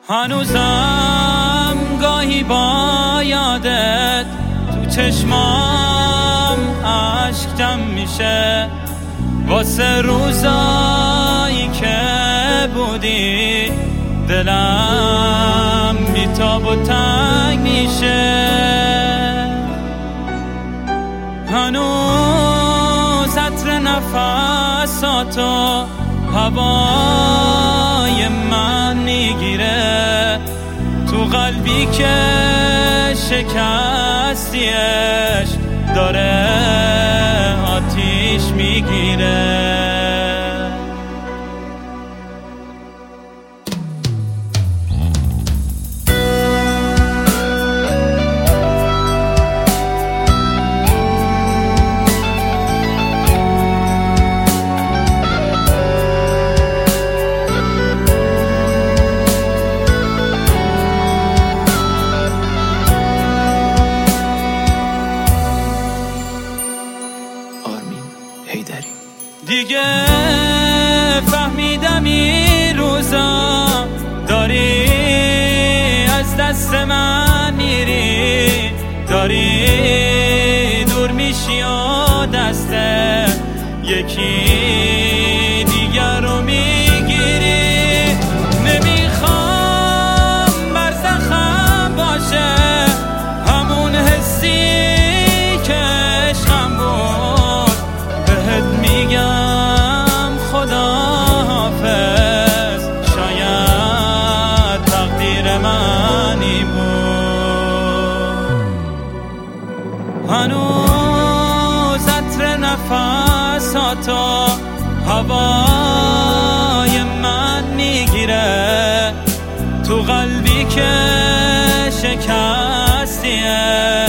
هنوزم گاهی با یادت تو چشمام اشک جمع میشه، واسه روزایی که بودی دلم بیتاب و تنگ میشه. هنوز عطر نفساتو هوای من میگیره، تو قلبی که شکستیش داره آتیش میگیره. دیگه فهمیدم این روزا داری از دست من میری، داری دور میشی و دست یکی دیگر رو میگیری. نمیخوام بر زخم باشه همون حسی که عشقم بود، بهت میگم خداحافظ، شاید تقدیر منی بود. هنوز عطر نفساتو هوای من میگیره، تو قلبی که شکستیه